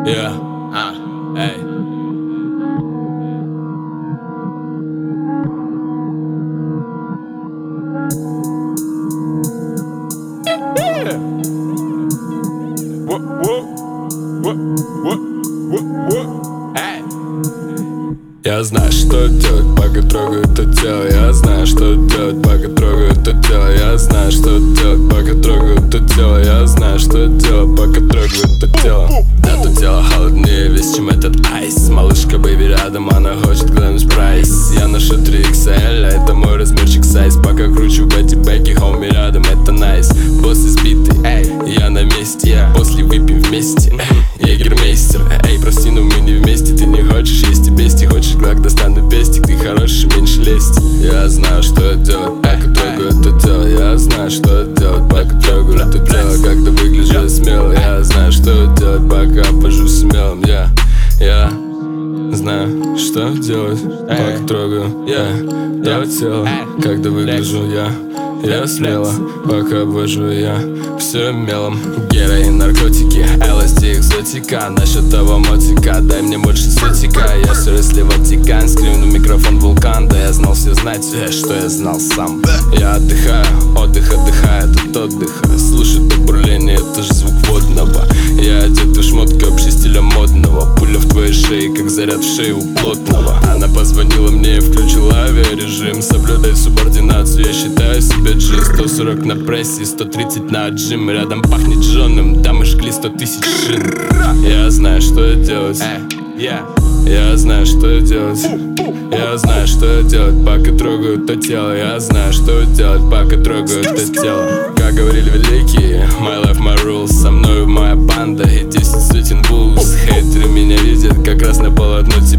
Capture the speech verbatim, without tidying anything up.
Yeah, ah, hey. Yeah. What, what, what, what, what, what, hey. Я знаю, что делать, пока трогаю это тело. Я знаю, что делать, пока трогаю это тело. Я знаю, что делать, пока трогаю это тело. Я знаю, что делать, пока трогаю это тело. Это тело холоднее весь, чем этот айс. Малышка, бэйби, рядом, она хочет глянуть прайс. Я ношу три икс эль, а это мой размерчик сайз. Пока кручу бэти-бэки, хоми рядом, это найс. Босс избитый, эй, я на месте, я после выпьем вместе. Егермейстер, эй, прости, но мы не вместе. Ты не хочешь есть и бести, хочешь глак, достану пестик. Ты хороший, меньше лезть. Я знаю, что делать, пока трогаю это тело. Я знаю, что делать, пока трогаю это тело. Когда выгляжу смело, я знаю, что делать, пока обвожу смелым. Я, я знаю, что делать, пока трогаю я это тело. Когда выгляжу я, я смело, пока обвожу я все мелом. Героин, наркотики, эл эс ди, экзотика. Насчет того мотика, дай мне больше сотика. Я все если Ватикан, скрину микрофон вулкан. Да я знал все знать, что я знал сам. Я отдыхаю, отдых отдыхает от отдыха. Слушай, то бурление, это же звук водного. Я одет в шмотки общий стиля модного. Пуля в твоей шее, как заряд в шее у плотного. Она позвонила мне и включила авиарежим. Соблюдай субординацию, я считаю себя джи. Сто сорок на прессе, сто тридцать на отжим. Рядом пахнет жженым, дамы жгли сто тысяч шин. Я знаю, что делать, я знаю, что делать. Я знаю, что делать, пока трогаю то тело. Я знаю, что делать, пока трогаю это тело. Как говорили великие, my life, my rules. Со мною моя банда и десять сотен булс. Хейтеры меня видят как раз на полотно